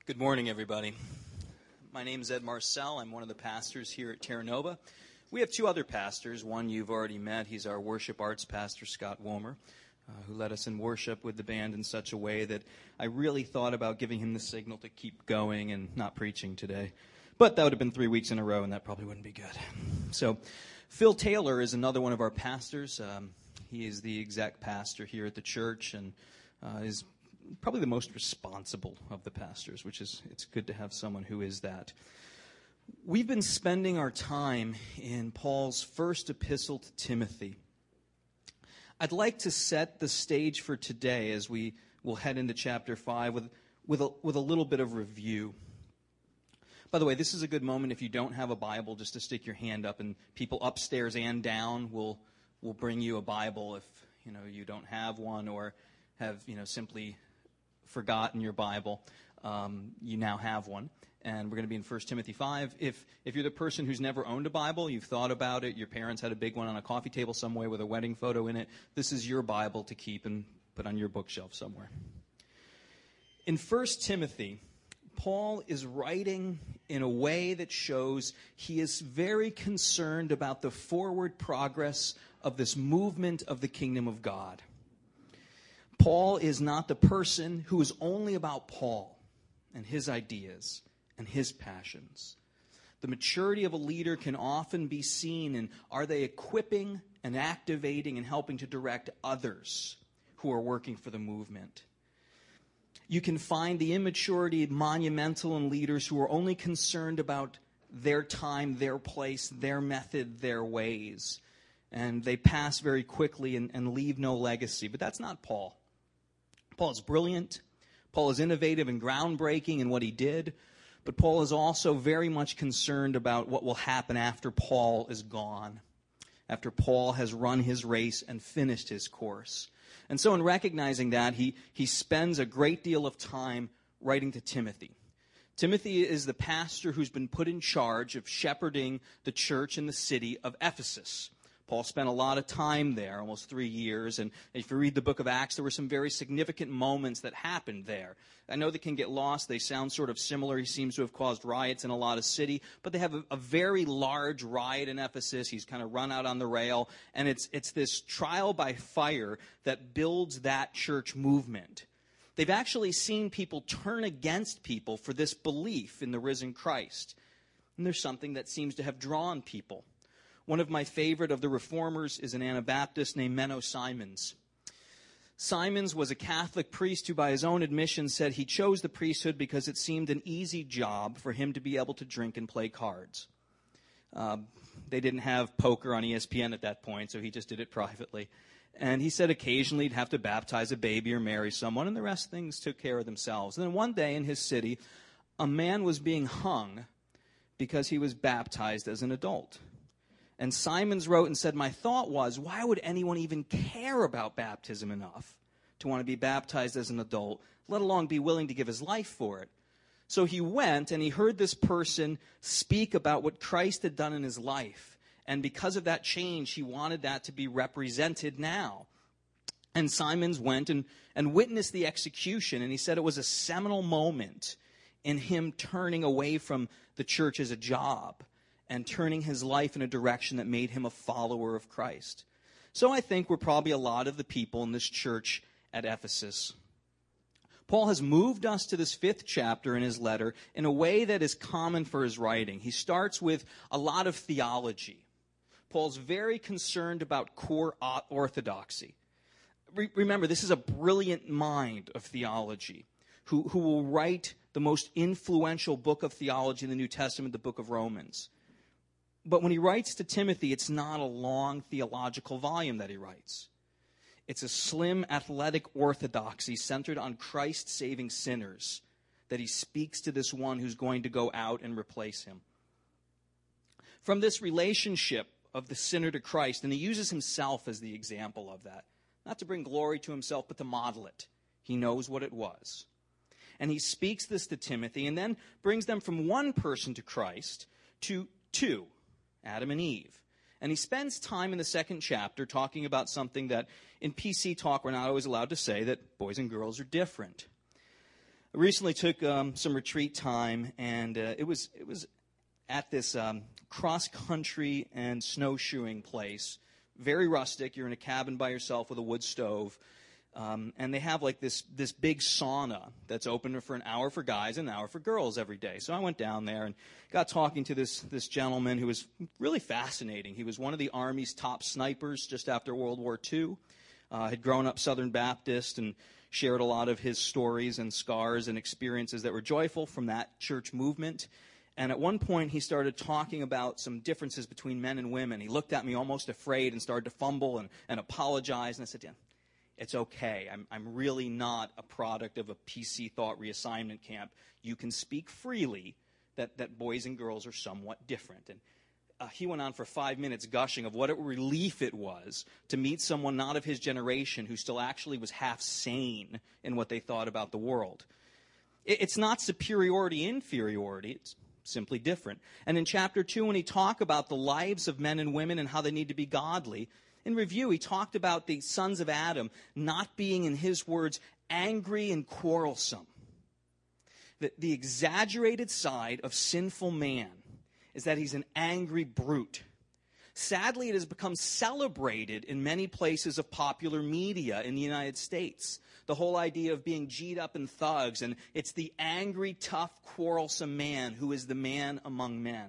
Good morning, everybody. My name is Ed Marcel. I'm one of the pastors here at Terra Nova. We have two other pastors. One you've already met. He's our worship arts pastor, Scott Womer, who led us in worship with the band in such a way that I really thought about giving him the signal to keep going and not preaching today. But that would have been 3 weeks in a row, and that probably wouldn't be good. So Phil Taylor is another one of our pastors. He is the exec pastor here at the church and is probably the most responsible of the pastors, it's good to have someone who is that. We've been spending our time in Paul's first epistle to Timothy. I'd like to set the stage for today as we will head into chapter 5 with a little bit of review. By the way, this is a good moment if you don't have a Bible just to stick your hand up, and people upstairs and down will bring you a Bible if you don't have one or have simply forgotten your Bible. You now have one, and we're going to be in 1 Timothy 5. If you're the person who's never owned a Bible, you've thought about it, your parents had a big one on a coffee table somewhere with a wedding photo in it, this is your Bible to keep and put on your bookshelf somewhere. In 1 Timothy, Paul is writing in a way that shows he is very concerned about the forward progress of this movement of the kingdom of God. Paul is not the person who is only about Paul and his ideas and his passions. The maturity of a leader can often be seen in, are they equipping and activating and helping to direct others who are working for the movement? You can find the immaturity monumental in leaders who are only concerned about their time, their place, their method, their ways. And they pass very quickly and leave no legacy. But that's not Paul. Paul is brilliant. Paul is innovative and groundbreaking in what he did. But Paul is also very much concerned about what will happen after Paul is gone, after Paul has run his race and finished his course. And so in recognizing that, he spends a great deal of time writing to Timothy. Timothy is the pastor who's been put in charge of shepherding the church in the city of Ephesus. Paul spent a lot of time there, almost 3 years, and if you read the book of Acts, there were some very significant moments that happened there. I know they can get lost. They sound sort of similar. He seems to have caused riots in a lot of city, but they have a very large riot in Ephesus. He's kind of run out on the rail, and it's this trial by fire that builds that church movement. They've actually seen people turn against people for this belief in the risen Christ, and there's something that seems to have drawn people. One of my favorite of the reformers is an Anabaptist named Menno Simons. Simons was a Catholic priest who, by his own admission, said he chose the priesthood because it seemed an easy job for him to be able to drink and play cards. They didn't have poker on ESPN at that point, so he just did it privately. And he said occasionally he'd have to baptize a baby or marry someone, and the rest things took care of themselves. And then one day in his city, a man was being hung because he was baptized as an adult. And Simons wrote and said, my thought was, why would anyone even care about baptism enough to want to be baptized as an adult, let alone be willing to give his life for it? So he went and he heard this person speak about what Christ had done in his life. And because of that change, he wanted that to be represented now. And Simons went and witnessed the execution, and he said it was a seminal moment in him turning away from the church as a job and turning his life in a direction that made him a follower of Christ. So I think we're probably a lot of the people in this church at Ephesus. Paul has moved us to this 5th chapter in his letter in a way that is common for his writing. He starts with a lot of theology. Paul's very concerned about core orthodoxy. Remember, this is a brilliant mind of theology who will write the most influential book of theology in the New Testament, the book of Romans. But when he writes to Timothy, it's not a long theological volume that he writes. It's a slim, athletic orthodoxy centered on Christ saving sinners that he speaks to this one who's going to go out and replace him. From this relationship of the sinner to Christ, and he uses himself as the example of that, not to bring glory to himself, but to model it. He knows what it was. And he speaks this to Timothy and then brings them from one person to Christ to two, Adam and Eve. And he spends time in the 2nd chapter talking about something that in PC talk we're not always allowed to say, that boys and girls are different. I recently took some retreat time, and it was at this cross-country and snowshoeing place. Very rustic. You're in a cabin by yourself with a wood stove. And they have like this big sauna that's open for an hour for guys and an hour for girls every day. So I went down there and got talking to this gentleman who was really fascinating. He was one of the Army's top snipers just after World War II. Had grown up Southern Baptist and shared a lot of his stories and scars and experiences that were joyful from that church movement. And at one point, he started talking about some differences between men and women. He looked at me almost afraid and started to fumble and apologize. And I said, yeah, it's okay. I'm really not a product of a PC thought reassignment camp. You can speak freely that boys and girls are somewhat different. And he went on for 5 minutes gushing of what a relief it was to meet someone not of his generation who still actually was half sane in what they thought about the world. It's not superiority, inferiority. It's simply different. And in chapter 2, when he talked about the lives of men and women and how they need to be godly, in review, he talked about the sons of Adam not being, in his words, angry and quarrelsome. The exaggerated side of sinful man is that he's an angry brute. Sadly, it has become celebrated in many places of popular media in the United States. The whole idea of being G'd up in thugs, and it's the angry, tough, quarrelsome man who is the man among men.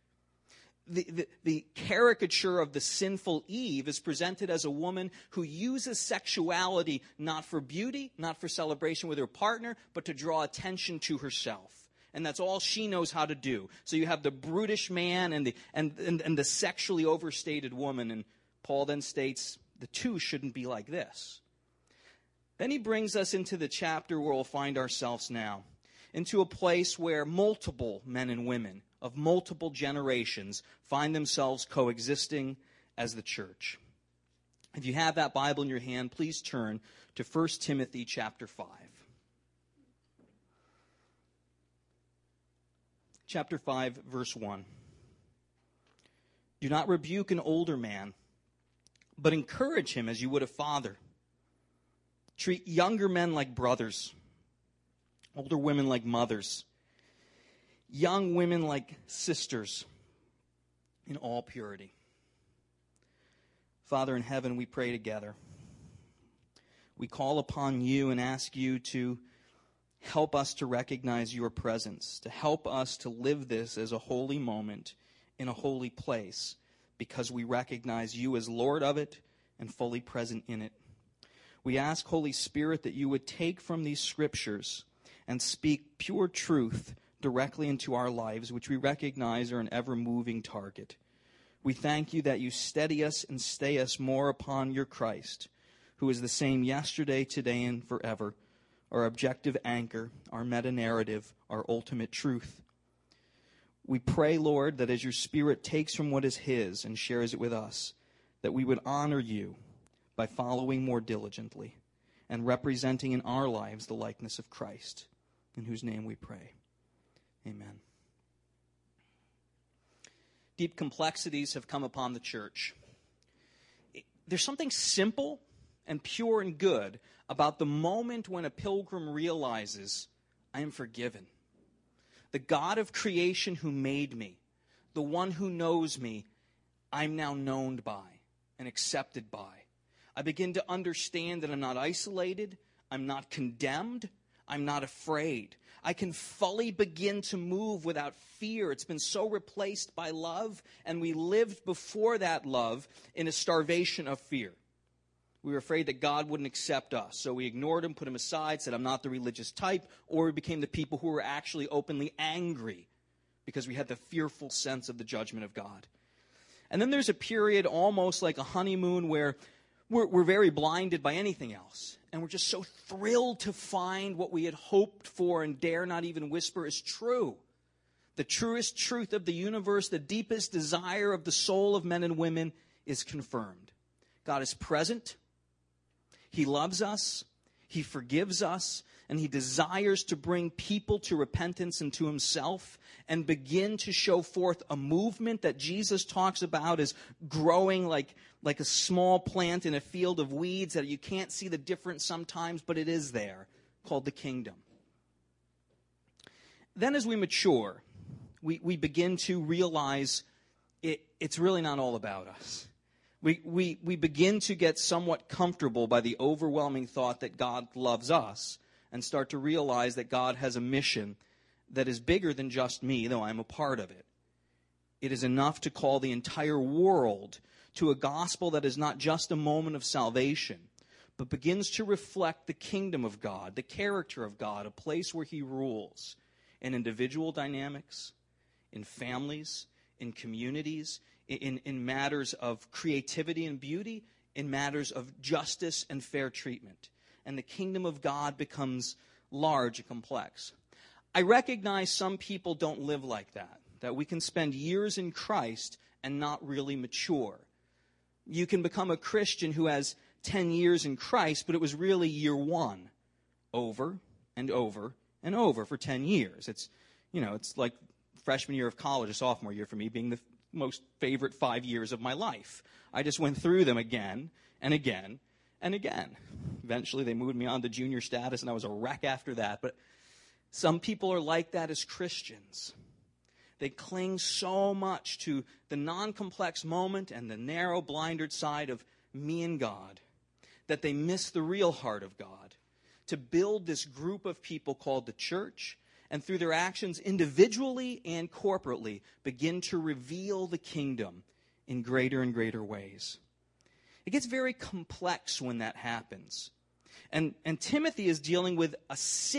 The caricature of the sinful Eve is presented as a woman who uses sexuality not for beauty, not for celebration with her partner, but to draw attention to herself. And that's all she knows how to do. So you have the brutish man and the sexually overstated woman. And Paul then states the two shouldn't be like this. Then he brings us into the chapter where we'll find ourselves now, into a place where multiple men and women of multiple generations find themselves coexisting as the church. If you have that Bible in your hand, please turn to 1 Timothy chapter 5. Chapter 5, verse 1. Do not rebuke an older man, but encourage him as you would a father. Treat younger men like brothers, older women like mothers, young women like sisters, in all purity. Father in heaven, we pray together. We call upon you and ask you to help us to recognize your presence, to help us to live this as a holy moment in a holy place, because we recognize you as Lord of it and fully present in it. We ask, Holy Spirit, that you would take from these scriptures and speak pure truth directly into our lives, which we recognize are an ever-moving target. We thank you that you steady us and stay us more upon your Christ, who is the same yesterday, today, and forever, our objective anchor, our meta-narrative, our ultimate truth. We pray, Lord, that as your Spirit takes from what is his and shares it with us, that we would honor you by following more diligently and representing in our lives the likeness of Christ, in whose name we pray. Amen. Deep complexities have come upon the church. There's something simple and pure and good about the moment when a pilgrim realizes, I am forgiven. The God of creation who made me, the one who knows me, I'm now known by and accepted by. I begin to understand that I'm not isolated, I'm not condemned, I'm not afraid. I can fully begin to move without fear. It's been so replaced by love, and we lived before that love in a starvation of fear. We were afraid that God wouldn't accept us, so we ignored him, put him aside, said, I'm not the religious type, or we became the people who were actually openly angry because we had the fearful sense of the judgment of God. And then there's a period almost like a honeymoon where we're very blinded by anything else. And we're just so thrilled to find what we had hoped for and dare not even whisper is true. The truest truth of the universe, the deepest desire of the soul of men and women is confirmed. God is present. He loves us. He forgives us. And he desires to bring people to repentance and to himself and begin to show forth a movement that Jesus talks about as growing like a small plant in a field of weeds that you can't see the difference sometimes, but it is there, called the kingdom. Then as we mature, we begin to realize it's really not all about us. We begin to get somewhat comfortable by the overwhelming thought that God loves us and start to realize that God has a mission that is bigger than just me, though I'm a part of it. It is enough to call the entire world to a gospel that is not just a moment of salvation, but begins to reflect the kingdom of God, the character of God, a place where he rules in individual dynamics, in families, in communities, in matters of creativity and beauty, in matters of justice and fair treatment. And the kingdom of God becomes large and complex. I recognize some people don't live like that we can spend years in Christ and not really mature. You can become a Christian who has 10 years in Christ, but it was really year one, over and over and over for 10 years. It's like freshman year of college or sophomore year for me being the most favorite 5 years of my life. I just went through them again and again and again. Eventually they moved me on to junior status and I was a wreck after that. But some people are like that as Christians. They cling so much to the non-complex moment and the narrow, blinded side of me and God that they miss the real heart of God, to build this group of people called the church, and through their actions individually and corporately begin to reveal the kingdom in greater and greater ways. It gets very complex when that happens. And Timothy is dealing with a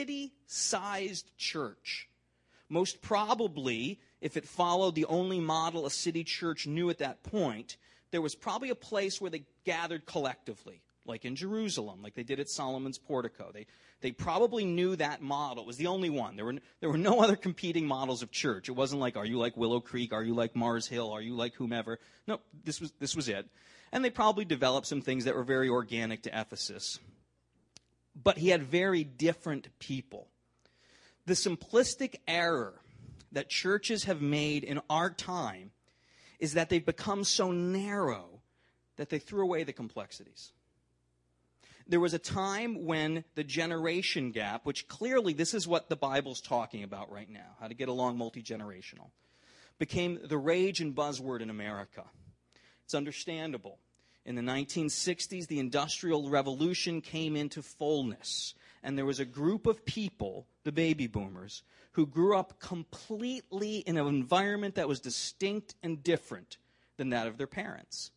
city-sized church. Most probably, if it followed the only model a city church knew at that point, there was probably a place where they gathered collectively, like in Jerusalem, like they did at Solomon's portico. They probably knew that model. It was the only one. There were no other competing models of church. It wasn't like, are you like Willow Creek? Are you like Mars Hill? Are you like whomever? No, this was it. And they probably developed some things that were very organic to Ephesus. But he had very different people. The simplistic error that churches have made in our time is that they've become so narrow that they threw away the complexities. There was a time when the generation gap, which clearly this is what the Bible's talking about right now, how to get along multi-generational, became the rage and buzzword in America. It's understandable. In the 1960s, the Industrial Revolution came into fullness, and there was a group of people, the baby boomers, who grew up completely in an environment that was distinct and different than that of their parents.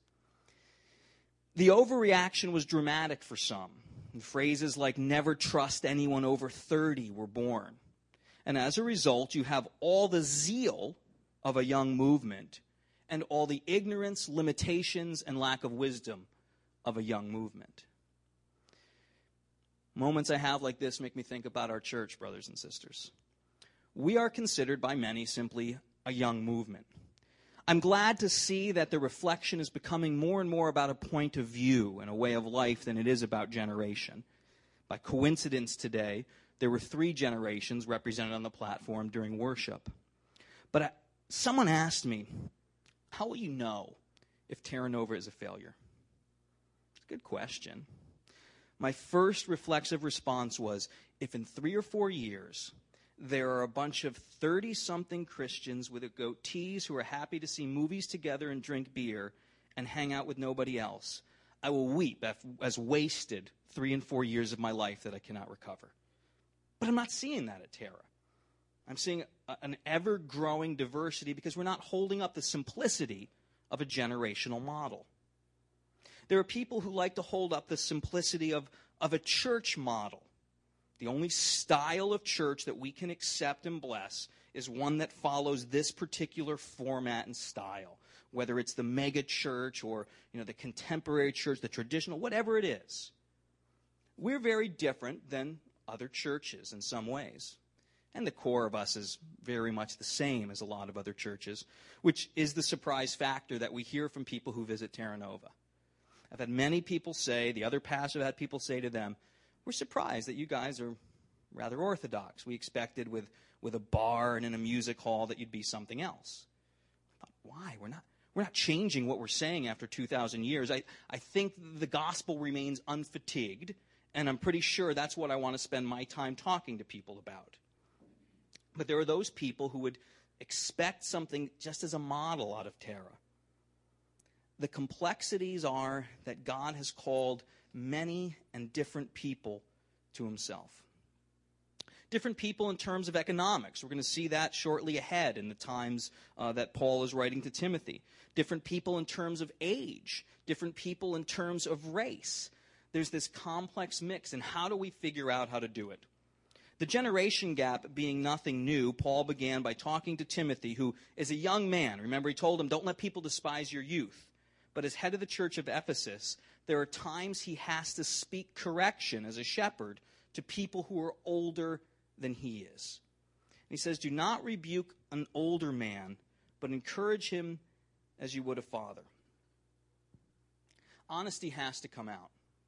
The overreaction was dramatic for some. And phrases like never trust anyone over 30 were born. And as a result, you have all the zeal of a young movement and all the ignorance, limitations, and lack of wisdom of a young movement. Moments I have like this make me think about our church, brothers and sisters. We are considered by many simply a young movement. I'm glad to see that the reflection is becoming more and more about a point of view and a way of life than it is about generation. By coincidence today, there were 3 generations represented on the platform during worship. But someone asked me, how will you know if Terra Nova is a failure? It's a good question. My first reflexive response was, if in 3 or 4 years there are a bunch of 30-something Christians with goatees who are happy to see movies together and drink beer and hang out with nobody else, I will weep as wasted 3 and 4 years of my life that I cannot recover. But I'm not seeing that at Terra. I'm seeing an ever-growing diversity because we're not holding up the simplicity of a generational model. There are people who like to hold up the simplicity of a church model. The only style of church that we can accept and bless is one that follows this particular format and style, whether it's the mega church or the contemporary church, the traditional, whatever it is. We're very different than other churches in some ways. And the core of us is very much the same as a lot of other churches, which is the surprise factor that we hear from people who visit Terra Nova. I've had many people say, the other pastors have had people say to them, we're surprised that you guys are rather orthodox. We expected with a bar and in a music hall that you'd be something else. I thought, why? We're not changing what we're saying after 2,000 years. I think the gospel remains unfatigued, and I'm pretty sure that's what I want to spend my time talking to people about. But there are those people who would expect something just as a model out of Terah. The complexities are that God has called many and different people to himself. Different people in terms of economics. We're going to see that shortly ahead in the times that Paul is writing to Timothy. Different people in terms of age. Different people in terms of race. There's this complex mix, and how do we figure out how to do it? The generation gap being nothing new, Paul began by talking to Timothy, who is a young man. Remember, he told him, don't let people despise your youth. But as head of the church of Ephesus, there are times he has to speak correction as a shepherd to people who are older than he is. And he says, do not rebuke an older man, but encourage him as you would a father. Honesty has to come out.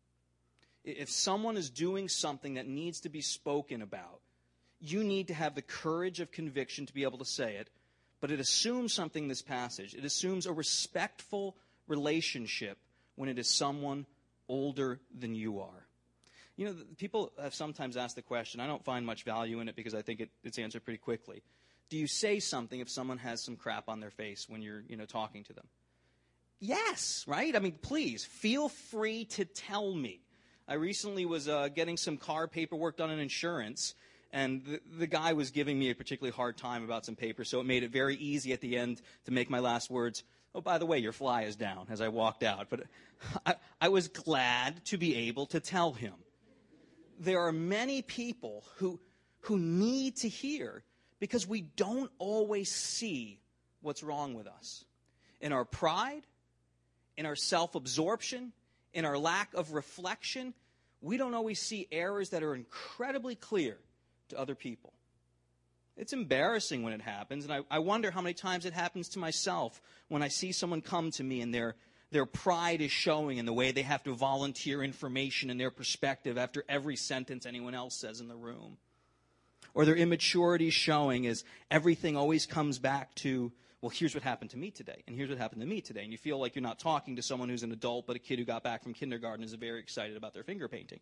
If someone is doing something that needs to be spoken about, you need to have the courage of conviction to be able to say it. But it assumes something in this passage. It assumes a respectful relationship when it is someone older than you are. You know, people have sometimes asked the question, I don't find much value in it because I think it's answered pretty quickly. Do you say something if someone has some crap on their face when you're, talking to them? Yes, right? I mean, please, feel free to tell me. I recently was getting some car paperwork done on insurance, and the guy was giving me a particularly hard time about some papers, so it made it very easy at the end to make my last words, oh, by the way, your fly is down, as I walked out. But I was glad to be able to tell him. There are many people who need to hear because we don't always see what's wrong with us. In our pride, in our self-absorption, in our lack of reflection, we don't always see errors that are incredibly clear to other people. It's embarrassing when it happens, and I wonder how many times it happens to myself when I see someone come to me and their pride is showing in the way they have to volunteer information and their perspective after every sentence anyone else says in the room. Or their immaturity showing as everything always comes back to, well, here's what happened to me today, and here's what happened to me today. And you feel like you're not talking to someone who's an adult, but a kid who got back from kindergarten is very excited about their finger painting.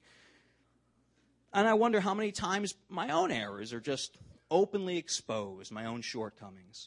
And I wonder how many times my own errors are just openly exposed, my own shortcomings.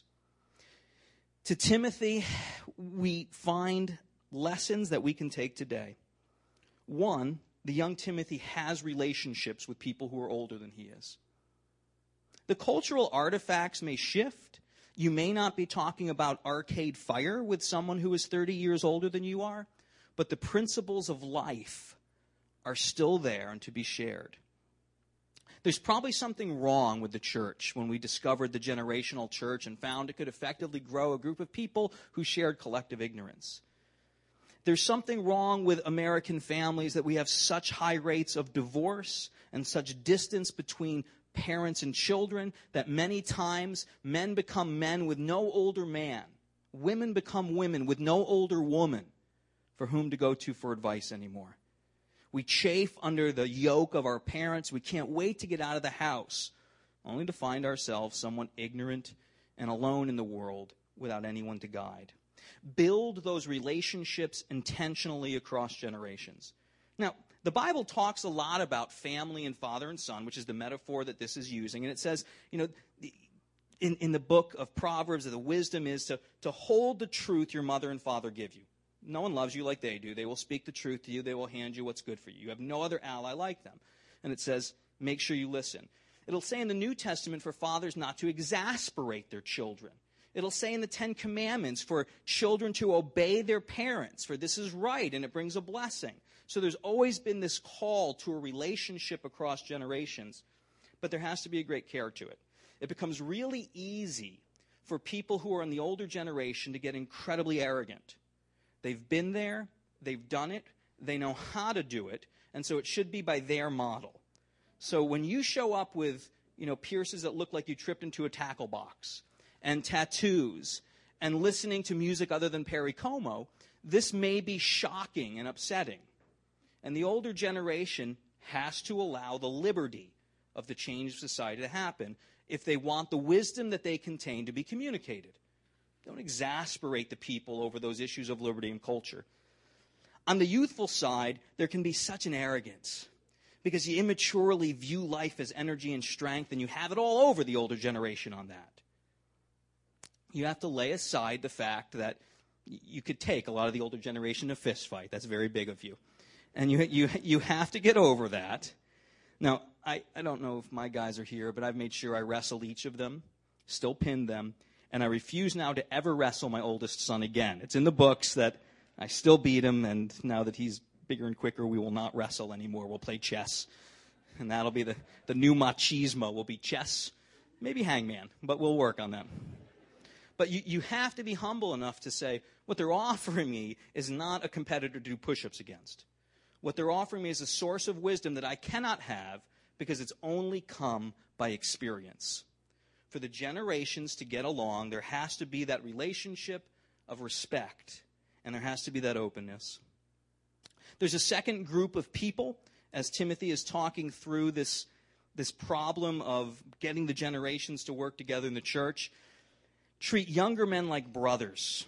To Timothy, we find lessons that we can take today. One, the young Timothy has relationships with people who are older than he is. The cultural artifacts may shift. You may not be talking about arcade fire with someone who is 30 years older than you are, but the principles of life are still there and to be shared. There's probably something wrong with the church when we discovered the generational church and found it could effectively grow a group of people who shared collective ignorance. There's something wrong with American families that we have such high rates of divorce and such distance between parents and children that many times men become men with no older man. Women become women with no older woman for whom to go to for advice anymore. We chafe under the yoke of our parents. We can't wait to get out of the house, only to find ourselves somewhat ignorant and alone in the world without anyone to guide. Build those relationships intentionally across generations. Now, the Bible talks a lot about family and father and son, which is the metaphor that this is using. And it says, in the book of Proverbs, that the wisdom is to hold the truth your mother and father give you. No one loves you like they do. They will speak the truth to you. They will hand you what's good for you. You have no other ally like them. And it says, make sure you listen. It'll say in the New Testament for fathers not to exasperate their children. It'll say in the Ten Commandments for children to obey their parents, for this is right and it brings a blessing. So there's always been this call to a relationship across generations, but there has to be a great care to it. It becomes really easy for people who are in the older generation to get incredibly arrogant. They've been there, they've done it, they know how to do it, and so it should be by their model. So when you show up with, piercers that look like you tripped into a tackle box, and tattoos, and listening to music other than Perry Como, this may be shocking and upsetting. And the older generation has to allow the liberty of the change of society to happen if they want the wisdom that they contain to be communicated. Don't exasperate the people over those issues of liberty and culture. On the youthful side, there can be such an arrogance. because you immaturely view life as energy and strength, and you have it all over the older generation on that. You have to lay aside the fact that you could take a lot of the older generation in a fist fight. That's very big of you. And you have to get over that. Now, I don't know if my guys are here, but I've made sure I wrestle each of them, still pin them, and I refuse now to ever wrestle my oldest son again. It's in the books that I still beat him, and now that he's bigger and quicker, we will not wrestle anymore. We'll play chess. And that'll be the new machismo will be chess, maybe hangman, but we'll work on that. But you have to be humble enough to say, what they're offering me is not a competitor to do push-ups against. What they're offering me is a source of wisdom that I cannot have because it's only come by experience. For the generations to get along, there has to be that relationship of respect, and there has to be that openness. There's a second group of people, as Timothy is talking through this problem of getting the generations to work together in the church. Treat younger men like brothers.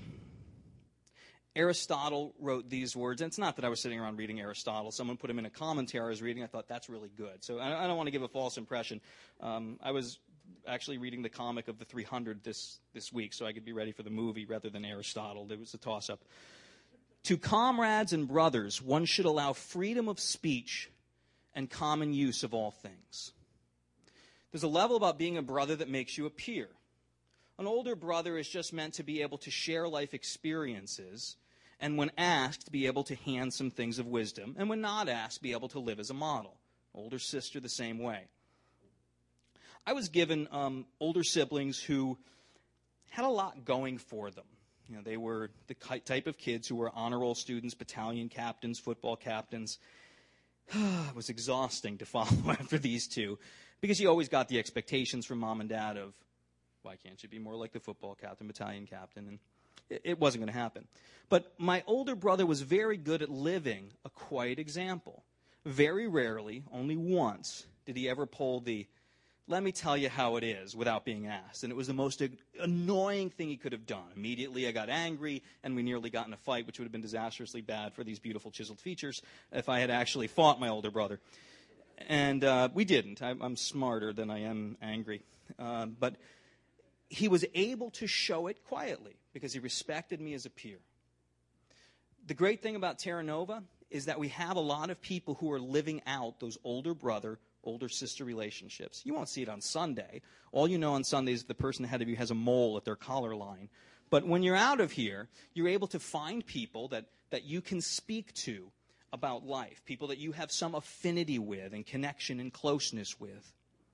Aristotle wrote these words, and it's not that I was sitting around reading Aristotle. Someone put him in a commentary I was reading. I thought, that's really good. So I don't want to give a false impression. I was actually reading the comic of the 300 this week, so I could be ready for the movie rather than Aristotle. It was a toss-up. To comrades and brothers, one should allow freedom of speech and common use of all things. There's a level about being a brother that makes you a peer. An older brother is just meant to be able to share life experiences, and when asked, be able to hand some things of wisdom, and when not asked, be able to live as a model. Older sister the same way. I was given older siblings who had a lot going for them. You know, they were the type of kids who were honor roll students, battalion captains, football captains. It was exhausting to follow after these two, because you always got the expectations from mom and dad of, why can't you be more like the football captain, battalion captain? And it wasn't going to happen. But my older brother was very good at living a quiet example. Very rarely, only once, did he ever pull the, let me tell you how it is, without being asked. And it was the most annoying thing he could have done. Immediately I got angry, and we nearly got in a fight, which would have been disastrously bad for these beautiful chiseled features if I had actually fought my older brother. And we didn't. I'm smarter than I am angry. But he was able to show it quietly because he respected me as a peer. The great thing about Terra Nova is that we have a lot of people who are living out those older brother, older sister relationships. You won't see it on Sunday. All you know on Sunday is the person ahead of you has a mole at their collar line. But when you're out of here, you're able to find people that you can speak to about life, people that you have some affinity with and connection and closeness with.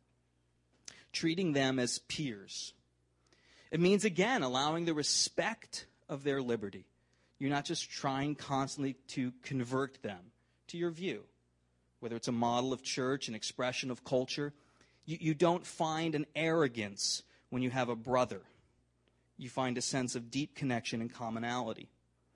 Treating them as peers. It means, again, allowing the respect of their liberty. You're not just trying constantly to convert them to your view. Whether it's a model of church, an expression of culture, you don't find an arrogance when you have a brother. You find a sense of deep connection and commonality.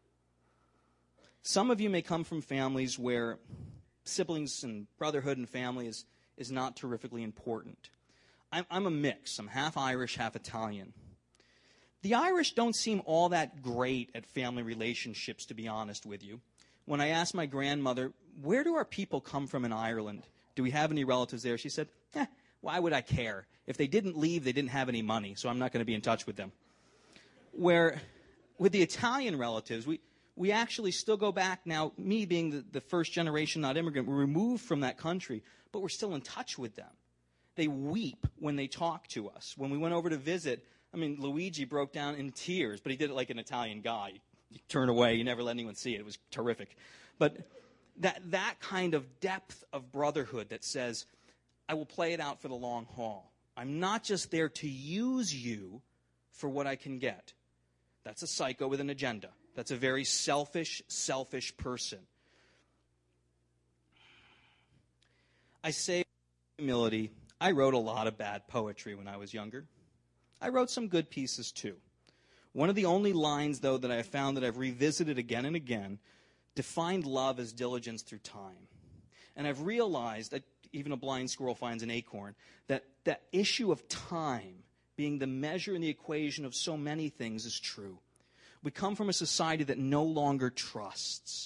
Some of you may come from families where siblings and brotherhood and family is not terrifically important. I'm a mix. I'm half Irish, half Italian. The Irish don't seem all that great at family relationships, to be honest with you. When I asked my grandmother, where do our people come from in Ireland? Do we have any relatives there? She said, why would I care? If they didn't leave, they didn't have any money, so I'm not going to be in touch with them. Where with the Italian relatives, we actually still go back now, me being the first generation not immigrant, we're removed from that country, but we're still in touch with them. They weep when they talk to us. When we went over to visit, Luigi broke down in tears, but he did it like an Italian guy. You turn away, you never let anyone see it. It was terrific. But that kind of depth of brotherhood that says, I will play it out for the long haul. I'm not just there to use you for what I can get. That's a psycho with an agenda. That's a very selfish person. I say humility. I wrote a lot of bad poetry when I was younger. I wrote some good pieces too. One of the only lines, though, that I have found that I've revisited again and again defined love as diligence through time. And I've realized that even a blind squirrel finds an acorn, that issue of time being the measure and the equation of so many things is true. We come from a society that no longer trusts.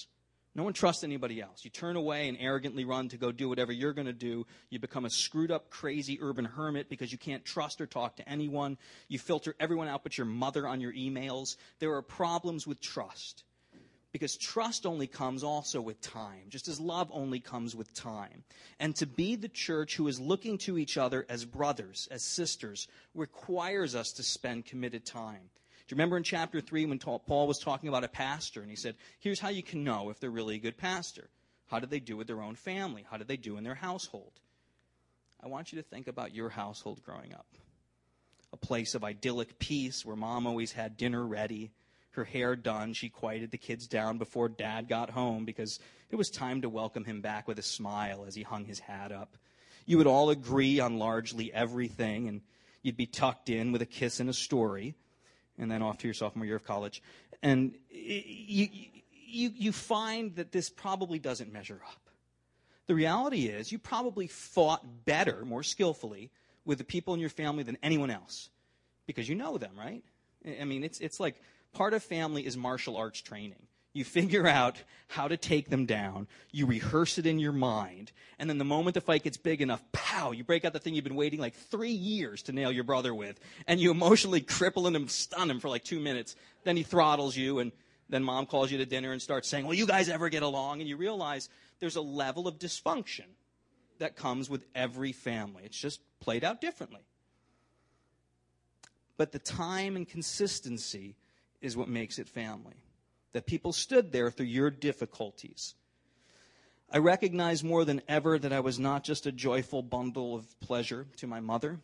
No one trusts anybody else. You turn away and arrogantly run to go do whatever you're going to do. You become a screwed up, crazy urban hermit because you can't trust or talk to anyone. You filter everyone out but your mother on your emails. There are problems with trust because trust only comes also with time, just as love only comes with time. And to be the church who is looking to each other as brothers, as sisters, requires us to spend committed time. Do you remember in chapter 3 when Paul was talking about a pastor, and he said, here's how you can know if they're really a good pastor. How did they do with their own family? How did they do in their household? I want you to think about your household growing up. A place of idyllic peace where mom always had dinner ready, her hair done. She quieted the kids down before dad got home because it was time to welcome him back with a smile as he hung his hat up. You would all agree on largely everything, and you'd be tucked in with a kiss and a story, and then off to your sophomore year of college. And you find that this probably doesn't measure up. The reality is you probably fought better, more skillfully, with the people in your family than anyone else because you know them, right? I mean, it's like part of family is martial arts training. You figure out how to take them down. You rehearse it in your mind. And then the moment the fight gets big enough, pow, you break out the thing you've been waiting like 3 years to nail your brother with. And you emotionally cripple him, stun him for like 2 minutes. Then he throttles you, and then mom calls you to dinner and starts saying, well, you guys ever get along? And you realize there's a level of dysfunction that comes with every family. It's just played out differently. But the time and consistency is what makes it family. That people stood there through your difficulties. I recognize more than ever that I was not just a joyful bundle of pleasure to my mother.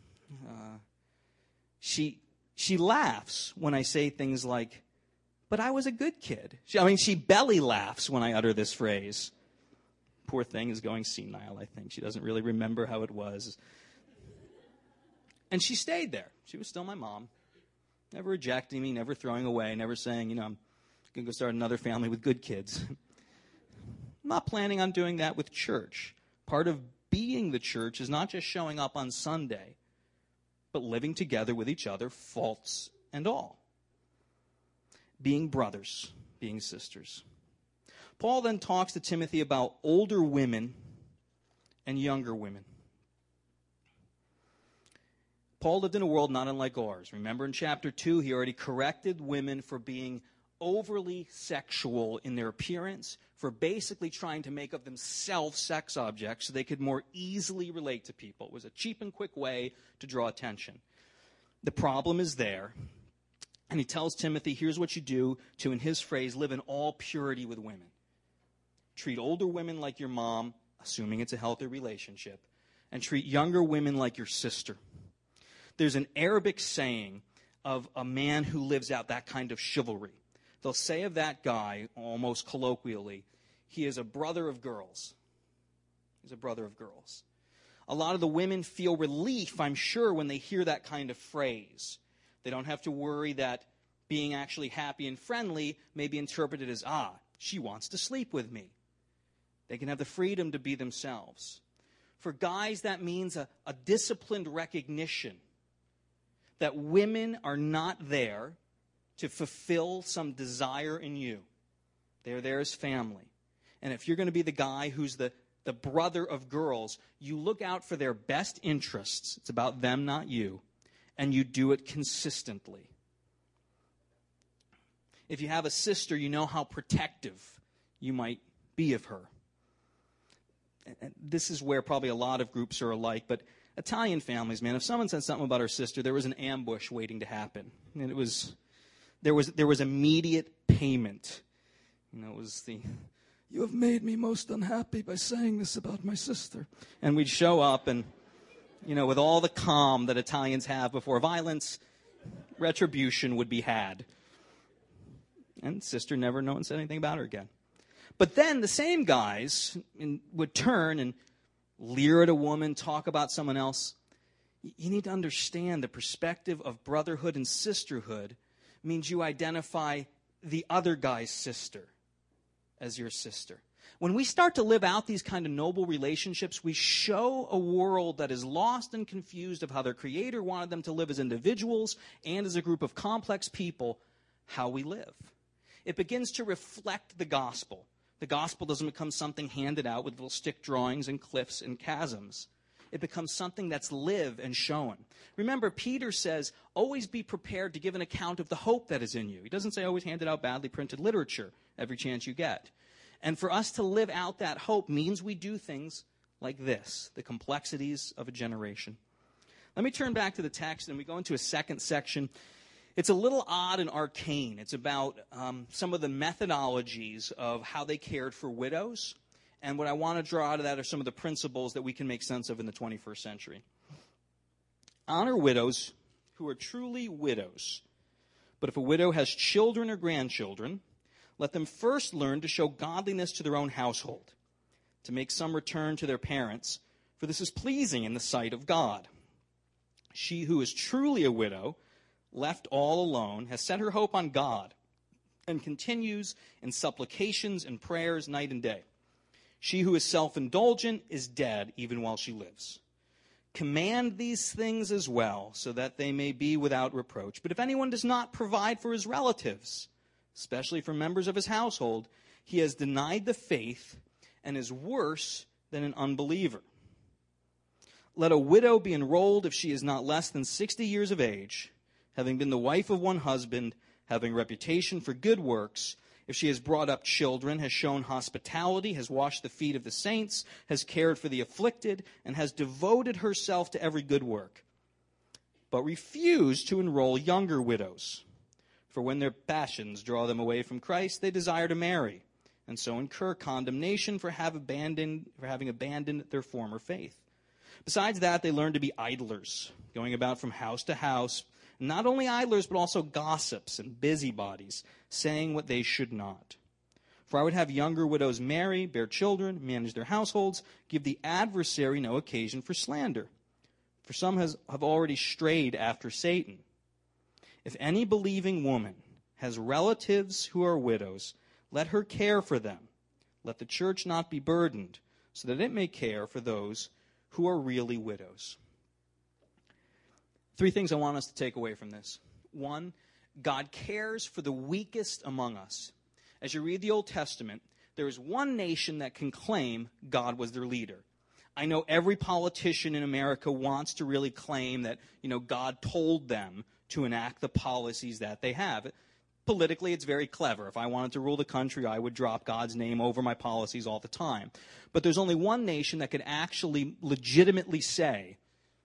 She laughs when I say things like, but I was a good kid. She belly laughs when I utter this phrase. Poor thing is going senile, I think. She doesn't really remember how it was. And she stayed there. She was still my mom. Never rejecting me, never throwing away, never saying, I'm going to go start another family with good kids. I'm not planning on doing that with church. Part of being the church is not just showing up on Sunday, but living together with each other, faults and all. Being brothers, being sisters. Paul then talks to Timothy about older women and younger women. Paul lived in a world not unlike ours. Remember in chapter 2, he already corrected women for being overly sexual in their appearance, for basically trying to make of themselves sex objects so they could more easily relate to people. It was a cheap and quick way to draw attention. The problem is there. And he tells Timothy, here's what you do to, in his phrase, live in all purity with women. Treat older women like your mom, assuming it's a healthy relationship, and treat younger women like your sister. There's an Arabic saying of a man who lives out that kind of chivalry. They'll say of that guy, almost colloquially, he is a brother of girls. He's a brother of girls. A lot of the women feel relief, I'm sure, when they hear that kind of phrase. They don't have to worry that being actually happy and friendly may be interpreted as, she wants to sleep with me. They can have the freedom to be themselves. For guys, that means a disciplined recognition that women are not there to fulfill some desire in you. They're there as family. And if you're going to be the guy who's the brother of girls, you look out for their best interests. It's about them, not you. And you do it consistently. If you have a sister, you know how protective you might be of her. And this is where probably a lot of groups are alike, but Italian families, man, if someone said something about her sister, there was an ambush waiting to happen. And there was immediate payment. It was you have made me most unhappy by saying this about my sister. And we'd show up and, with all the calm that Italians have before violence, retribution would be had. And sister never no one said anything about her again. But then the same guys would turn and leer at a woman, talk about someone else. You need to understand the perspective of brotherhood and sisterhood means you identify the other guy's sister as your sister. When we start to live out these kind of noble relationships, we show a world that is lost and confused of how their Creator wanted them to live as individuals and as a group of complex people, how we live. It begins to reflect the gospel. The gospel doesn't become something handed out with little stick drawings and cliffs and chasms. It becomes something that's lived and shown. Remember, Peter says, always be prepared to give an account of the hope that is in you. He doesn't say always hand it out badly printed literature every chance you get. And for us to live out that hope means we do things like this, the complexities of a generation. Let me turn back to the text, and we go into a second section. It's a little odd and arcane. It's about some of the methodologies of how they cared for widows. And what I want to draw out of that are some of the principles that we can make sense of in the 21st century. Honor widows who are truly widows. But if a widow has children or grandchildren, let them first learn to show godliness to their own household, to make some return to their parents, for this is pleasing in the sight of God. She who is truly a widow, left all alone, has set her hope on God, and continues in supplications and prayers night and day. She who is self-indulgent is dead even while she lives. Command these things as well, so that they may be without reproach. But if anyone does not provide for his relatives, especially for members of his household, he has denied the faith and is worse than an unbeliever. Let a widow be enrolled if she is not less than 60 years of age, having been the wife of one husband, having reputation for good works, if she has brought up children, has shown hospitality, has washed the feet of the saints, has cared for the afflicted, and has devoted herself to every good work. But refuse to enroll younger widows. For when their passions draw them away from Christ, they desire to marry, and so incur condemnation for having abandoned their former faith. Besides that, they learn to be idlers, going about from house to house, not only idlers, but also gossips and busybodies, saying what they should not. For I would have younger widows marry, bear children, manage their households, give the adversary no occasion for slander. For some have already strayed after Satan. If any believing woman has relatives who are widows, let her care for them. Let the church not be burdened, so that it may care for those who are really widows. Three things I want us to take away from this. One, God cares for the weakest among us. As you read the Old Testament, there is one nation that can claim God was their leader. I know every politician in America wants to really claim that, God told them to enact the policies that they have. Politically, it's very clever. If I wanted to rule the country, I would drop God's name over my policies all the time. But there's only one nation that could actually legitimately say,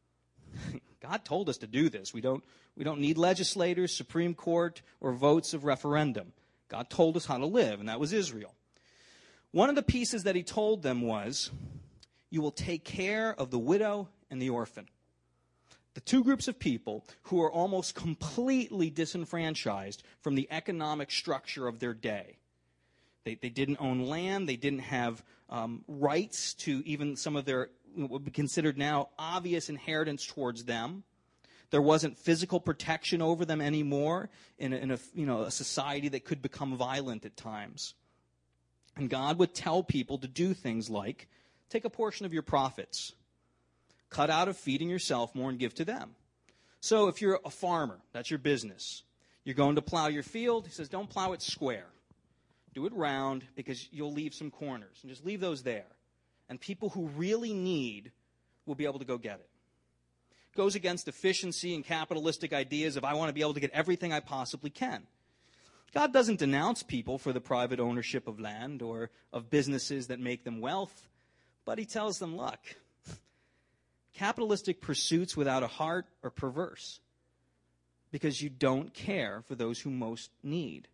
God told us to do this. We don't need legislators, Supreme Court, or votes of referendum. God told us how to live, and that was Israel. One of the pieces that he told them was, you will take care of the widow and the orphan. The two groups of people who are almost completely disenfranchised from the economic structure of their day. They didn't own land. They didn't have rights to even some of their what would be considered now obvious inheritance towards them. There wasn't physical protection over them anymore in a society that could become violent at times. And God would tell people to do things like, take a portion of your profits, cut out of feeding yourself more and give to them. So if you're a farmer, that's your business. You're going to plow your field. He says, don't plow it square. Do it round because you'll leave some corners. And just leave those there. And people who really need will be able to go get it. Goes against efficiency and capitalistic ideas of I want to be able to get everything I possibly can. God doesn't denounce people for the private ownership of land or of businesses that make them wealth, but he tells them, look, capitalistic pursuits without a heart are perverse because you don't care for those who most need.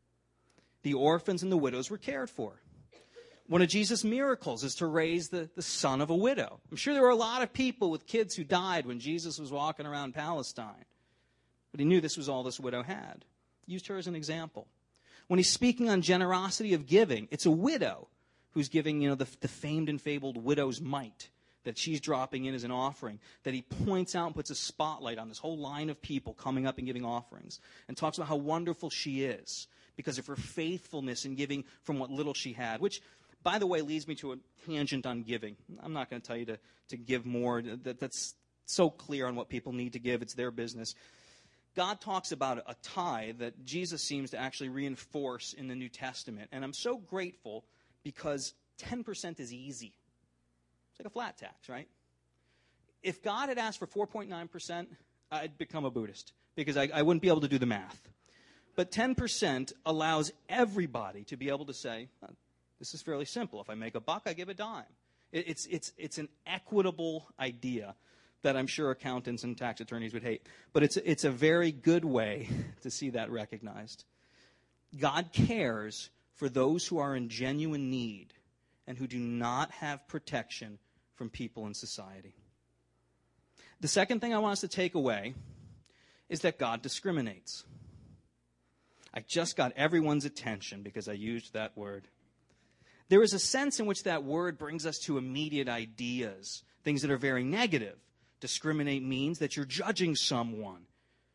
The orphans and the widows were cared for. One of Jesus' miracles is to raise the son of a widow. I'm sure there were a lot of people with kids who died when Jesus was walking around Palestine. But he knew this was all this widow had. He used her as an example. When he's speaking on generosity of giving, it's a widow who's giving, the famed and fabled widow's mite that she's dropping in as an offering, that he points out and puts a spotlight on this whole line of people coming up and giving offerings and talks about how wonderful she is because of her faithfulness in giving from what little she had, which, by the way, leads me to a tangent on giving. I'm not going to tell you to give more. That's so clear on what people need to give. It's their business. God talks about a tithe that Jesus seems to actually reinforce in the New Testament. And I'm so grateful because 10% is easy. It's like a flat tax, right? If God had asked for 4.9%, I'd become a Buddhist because I wouldn't be able to do the math. But 10% allows everybody to be able to say, oh, this is fairly simple. If I make a buck, I give a dime. It's an equitable idea that I'm sure accountants and tax attorneys would hate. But it's a very good way to see that recognized. God cares for those who are in genuine need and who do not have protection from people in society. The second thing I want us to take away is that God discriminates. I just got everyone's attention because I used that word. There is a sense in which that word brings us to immediate ideas, things that are very negative. Discriminate means that you're judging someone.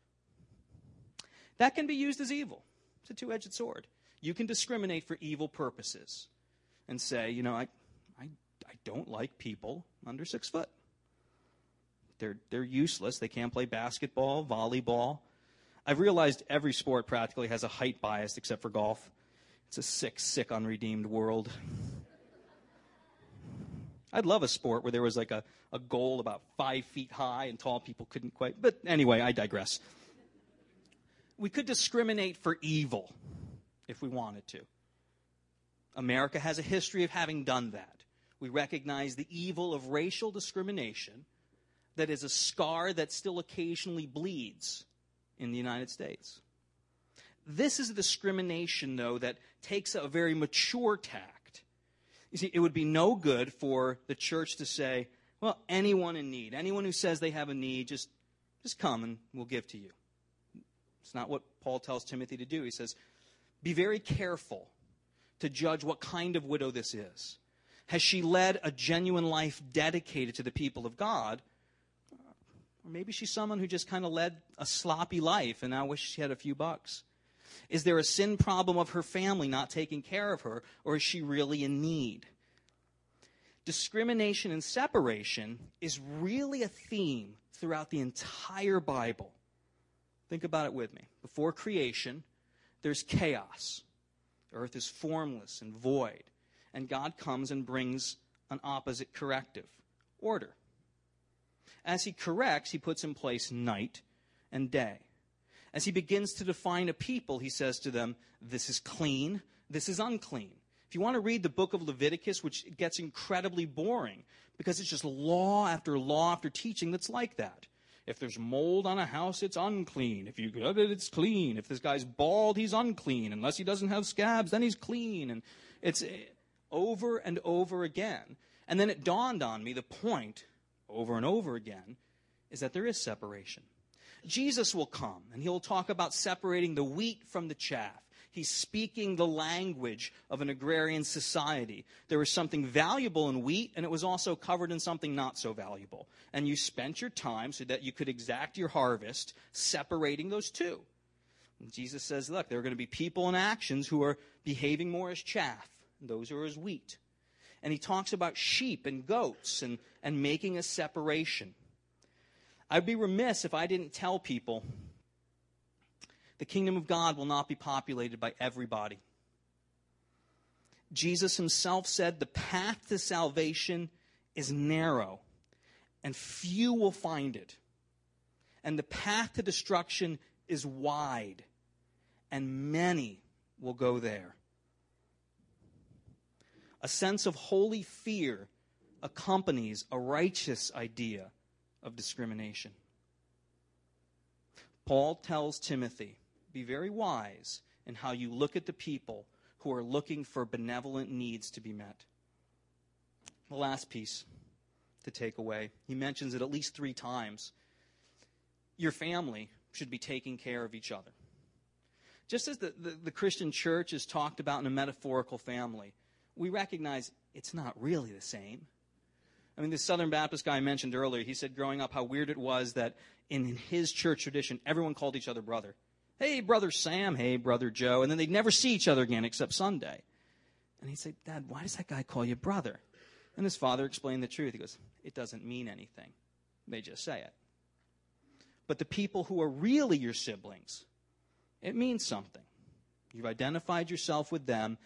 That can be used as evil. It's a two-edged sword. You can discriminate for evil purposes and say, I don't like people under 6 foot. They're useless. They can't play basketball, volleyball. I've realized every sport practically has a height bias except for golf. It's a sick, unredeemed world. I'd love a sport where there was like a goal about 5 feet high and tall people couldn't quite. But anyway, I digress. We could discriminate for evil if we wanted to. America has a history of having done that. We recognize the evil of racial discrimination that is a scar that still occasionally bleeds in the United States. This is a discrimination, though, that takes a very mature tact. You see, it would be no good for the church to say, well, anyone in need, anyone who says they have a need, just come and we'll give to you. It's not what Paul tells Timothy to do. He says, be very careful to judge what kind of widow this is. Has she led a genuine life dedicated to the people of God? Or maybe she's someone who just kind of led a sloppy life and now wishes she had a few bucks. Is there a sin problem of her family not taking care of her, or is she really in need? Discrimination and separation is really a theme throughout the entire Bible. Think about it with me. Before creation, there's chaos. Earth is formless and void. And God comes and brings an opposite corrective, order. As he corrects, he puts in place night and day. As he begins to define a people, he says to them, this is clean, this is unclean. If you want to read the book of Leviticus, which gets incredibly boring, because it's just law after teaching that's like that. If there's mold on a house, it's unclean. If you get it, it's clean. If this guy's bald, he's unclean. Unless he doesn't have scabs, then he's clean. And it's over and over again. And then it dawned on me, the point, over and over again, is that there is separation. Jesus will come, and he'll talk about separating the wheat from the chaff. He's speaking the language of an agrarian society. There was something valuable in wheat, and it was also covered in something not so valuable. And you spent your time so that you could exact your harvest, separating those two. And Jesus says, look, there are going to be people and actions who are behaving more as chaff, and those who are as wheat. And he talks about sheep and goats and making a separation. I'd be remiss if I didn't tell people the kingdom of God will not be populated by everybody. Jesus himself said the path to salvation is narrow, and few will find it. And the path to destruction is wide, and many will go there. A sense of holy fear accompanies a righteous idea of discrimination. Paul tells Timothy, be very wise in how you look at the people who are looking for benevolent needs to be met. The last piece to take away, he mentions it at least 3 times. Your family should be taking care of each other. Just as the Christian church is talked about in a metaphorical family, we recognize it's not really the same. I mean, the Southern Baptist guy I mentioned earlier, he said growing up how weird it was that in his church tradition, everyone called each other brother. Hey, Brother Sam. Hey, Brother Joe. And then they'd never see each other again except Sunday. And he'd say, Dad, why does that guy call you brother? And his father explained the truth. He goes, it doesn't mean anything. They just say it. But the people who are really your siblings, it means something. You've identified yourself with them,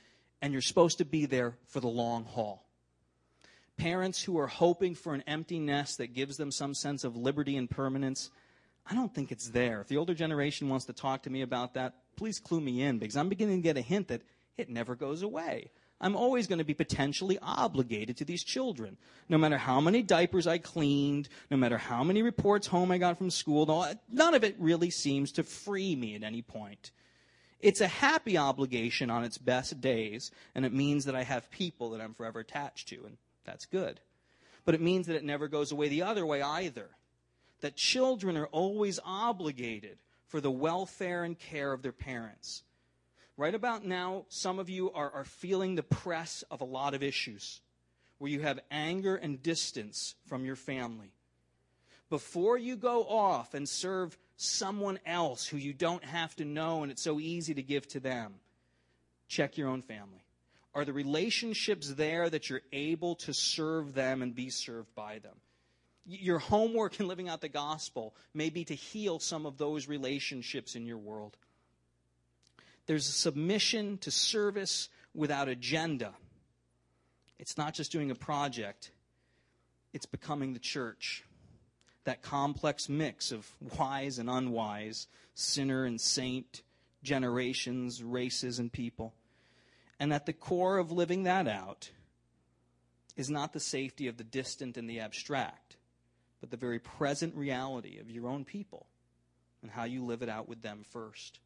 and you're supposed to be there for the long haul. Parents who are hoping for an empty nest that gives them some sense of liberty and permanence, I don't think it's there. If the older generation wants to talk to me about that, please clue me in, because I'm beginning to get a hint that it never goes away. I'm always going to be potentially obligated to these children. No matter how many diapers I cleaned, no matter how many reports home I got from school, none of it really seems to free me at any point. It's a happy obligation on its best days, and it means that I have people that I'm forever attached to, and that's good. But it means that it never goes away the other way either. That children are always obligated for the welfare and care of their parents. Right about now, some of you are feeling the press of a lot of issues where you have anger and distance from your family. Before you go off and serve someone else who you don't have to know and it's so easy to give to them, check your own family. Are the relationships there that you're able to serve them and be served by them? Your homework in living out the gospel may be to heal some of those relationships in your world. There's a submission to service without agenda. It's not just doing a project. It's becoming the church. That complex mix of wise and unwise, sinner and saint, generations, races, and people. And at the core of living that out is not the safety of the distant and the abstract, but the very present reality of your own people and how you live it out with them first.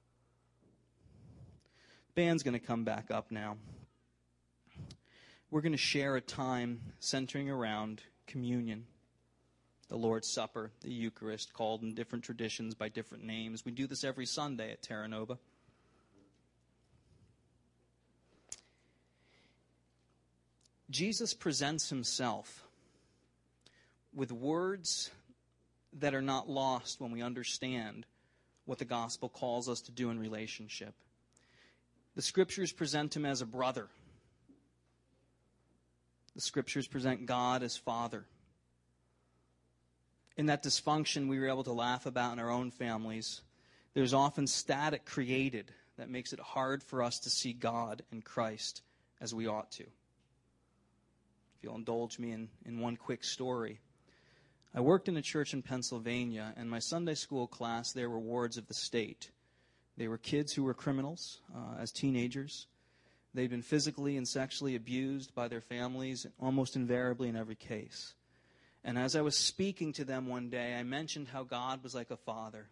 Band's going to come back up now. We're going to share a time centering around communion, the Lord's Supper, the Eucharist, called in different traditions by different names. We do this every Sunday at Terra Nova. Jesus presents himself with words that are not lost when we understand what the gospel calls us to do in relationship. The Scriptures present him as a brother. The Scriptures present God as Father. In that dysfunction we were able to laugh about in our own families, there's often static created that makes it hard for us to see God and Christ as we ought to. If you'll indulge me in one quick story. I worked in a church in Pennsylvania, and my Sunday school class there were wards of the state. They were kids who were criminals as teenagers. They'd been physically and sexually abused by their families, almost invariably in every case. And as I was speaking to them one day, I mentioned how God was like a father.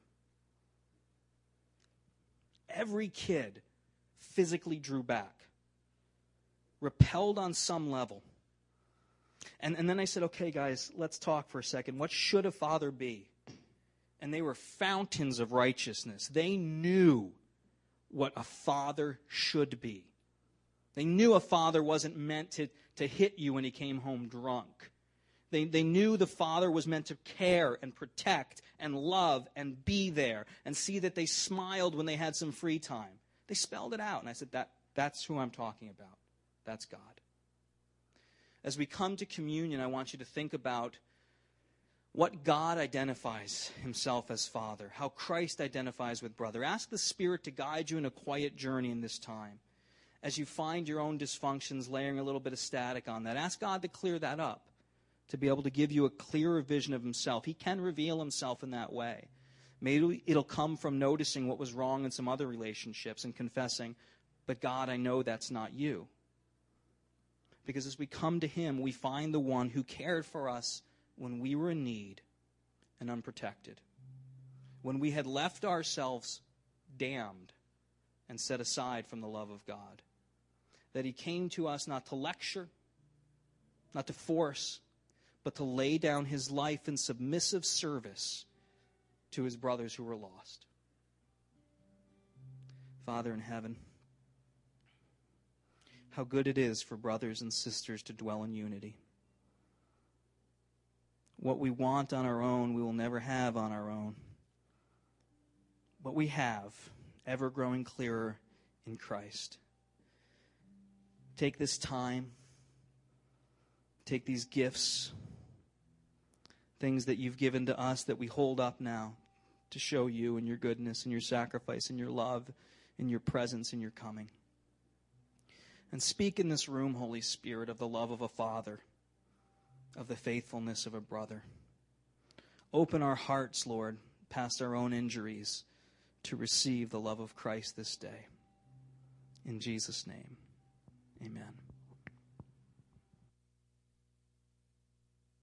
Every kid physically drew back, repelled on some level. And then I said, okay, guys, let's talk for a second. What should a father be? And they were fountains of righteousness. They knew what a father should be. They knew a father wasn't meant to hit you when he came home drunk. They knew the father was meant to care and protect and love and be there and see that they smiled when they had some free time. They spelled it out. And I said, that's who I'm talking about. That's God. As we come to communion, I want you to think about what God identifies himself as Father, how Christ identifies with brother. Ask the Spirit to guide you in a quiet journey in this time. As you find your own dysfunctions, layering a little bit of static on that, ask God to clear that up, to be able to give you a clearer vision of himself. He can reveal himself in that way. Maybe it'll come from noticing what was wrong in some other relationships and confessing, but God, I know that's not you. Because as we come to him, we find the one who cared for us when we were in need and unprotected. When we had left ourselves damned and set aside from the love of God. That he came to us not to lecture, not to force, but to lay down his life in submissive service to his brothers who were lost. Father in heaven, how good it is for brothers and sisters to dwell in unity. What we want on our own, we will never have on our own. What we have, ever growing clearer in Christ. Take this time, take these gifts, things that you've given to us that we hold up now to show you and your goodness and your sacrifice and your love and your presence and your coming. And speak in this room, Holy Spirit, of the love of a father, of the faithfulness of a brother. Open our hearts, Lord, past our own injuries, to receive the love of Christ this day. In Jesus' name, amen.